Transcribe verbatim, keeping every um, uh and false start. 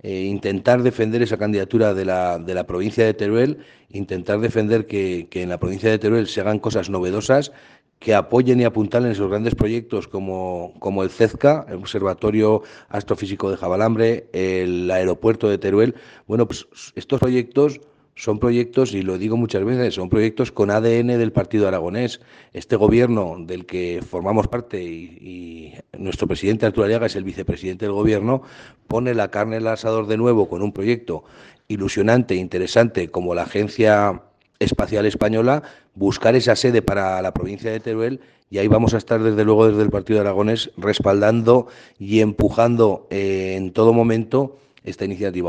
eh, intentar defender esa candidatura de la, de la provincia de Teruel, intentar defender que, que en la provincia de Teruel se hagan cosas novedosas, que apoyen y apuntalen esos grandes proyectos como, como el CEZCA, el Observatorio Astrofísico de Javalambre, el aeropuerto de Teruel. Bueno, pues estos proyectos son proyectos, y lo digo muchas veces, son proyectos con A D N del Partido Aragonés. Este gobierno del que formamos parte y, y nuestro presidente Arturo Aliaga es el vicepresidente del gobierno, pone la carne en el asador de nuevo con un proyecto ilusionante, interesante, como la Agencia Espacial Española, buscar esa sede para la provincia de Teruel, y ahí vamos a estar desde luego desde el Partido Aragonés respaldando y empujando eh, en todo momento esta iniciativa.